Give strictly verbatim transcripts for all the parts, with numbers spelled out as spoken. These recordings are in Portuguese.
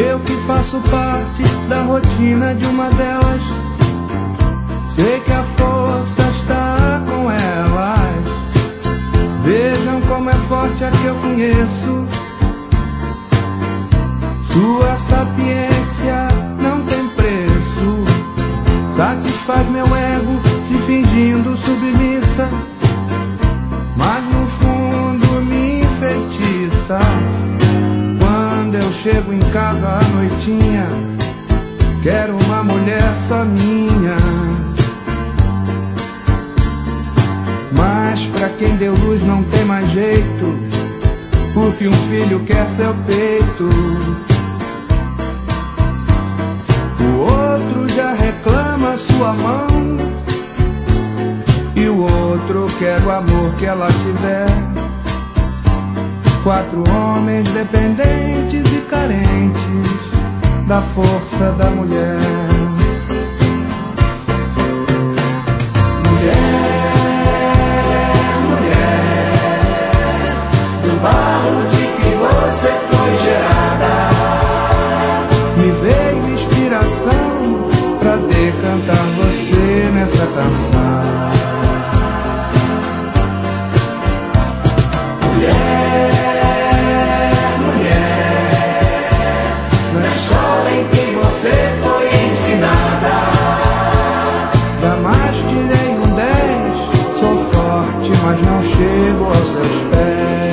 Eu que faço parte da rotina de uma delas, sei que a força está com elas. Vejam como é forte a que eu conheço. Sua sapiência não tem preço. Satisfaz meu ego se fingindo submissa, mas no fundo me enfeitiça. Quando eu chego em casa à noitinha, quero uma mulher só minha. Mas pra quem deu luz não tem mais jeito, porque um filho quer seu peito. O outro já reclama sua mão, e o outro quer o amor que ela tiver. Quatro homens dependentes e carentes da força da mulher. Barro de que você foi gerada, me veio inspiração pra decantar você nessa canção. Mulher, mulher, na escola em que você foi ensinada, Jamais tirei um dez, sou forte, mas não chego aos seus pés.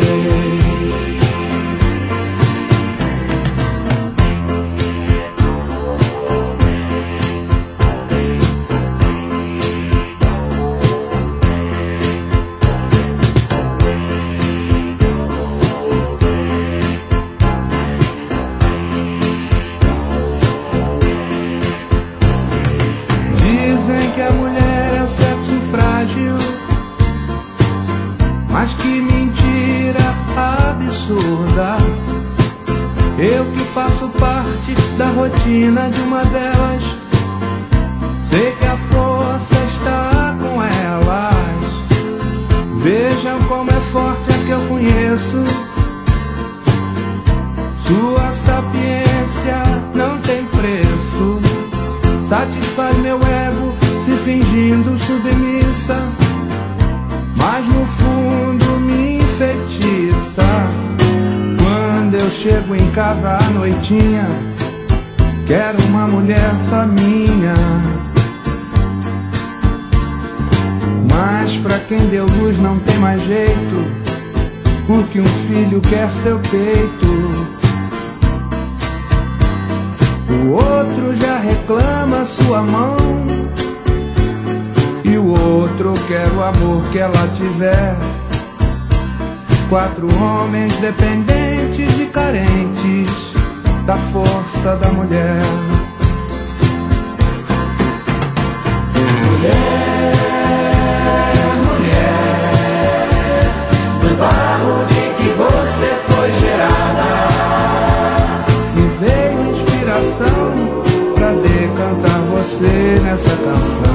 Dizem que a mulher é o sexo frágil, mas que mentira absurda. Eu que faço parte da rotina de uma delas, sei que a força está com elas. Vejam como é forte a que eu conheço. Sua sapiência não tem preço. Satisfaz meu ego se fingindo submissa, mas no fundo me enfeitiça. Quando eu chego em casa à noitinha, quero uma mulher só minha. Mas pra quem deu luz não tem mais jeito, porque um filho quer seu peito. O outro já reclama sua mão, e o outro quer o amor que ela tiver. Quatro homens dependentes e carentes da força da mulher. mulher, mulher, do barro de que você foi gerada, Me veio inspiração pra decantar você nessa canção.